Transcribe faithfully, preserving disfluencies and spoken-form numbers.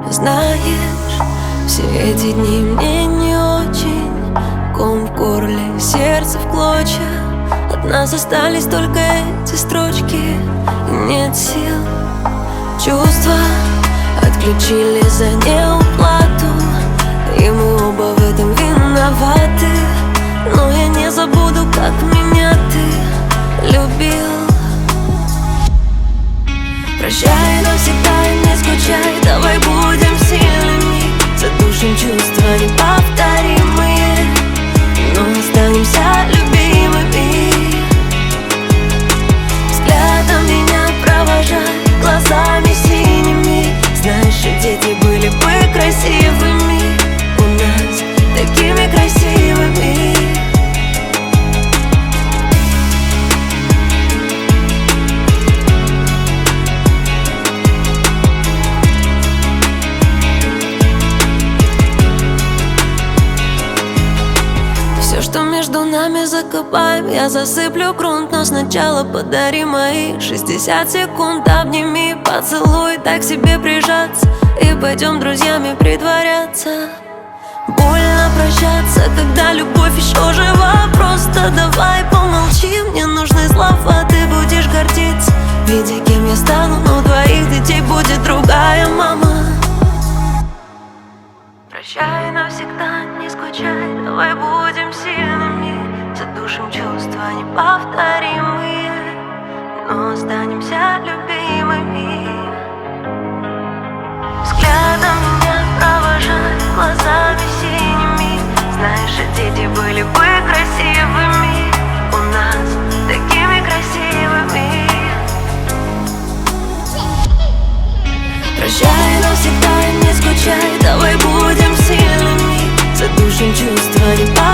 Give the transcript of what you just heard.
Знаешь, все эти дни мне не очень. Ком в горле, сердце в клочья. От нас остались только эти строчки, и нет сил. Чувства отключили за неуплату, и мы оба в этом виноваты. Но я не забуду, как меня ты любил. Прощай навсегда и не скучай, давай будем сильными, задушим чувства неповторимые, но останемся любимыми. Взглядом меня провожай, глазами синими. Знаешь, и дети были бы красивыми у нас, такими красивыми. Все, что между нами, закопаем. Я засыплю грунт, но сначала подари мои шестьдесят секунд. Обними, поцелуй, так себе прижаться, и пойдем друзьями притворяться. Больно прощаться, когда любовь еще жива. Просто давай помолчи, мне нужны слова. Ты будешь гордиться, видя, кем я стану, но у твоих детей будет другая мама. Прощай навсегда, не скучай, давай будем сильными, задушим чувства неповторимые, но останемся любимыми. Взглядом меня провожай, глазами синими. Знаешь, и дети были бы красивыми у нас, такими красивыми. Прощай навсегда и не скучай, давай будем сильными, задушим чувства неповторимые.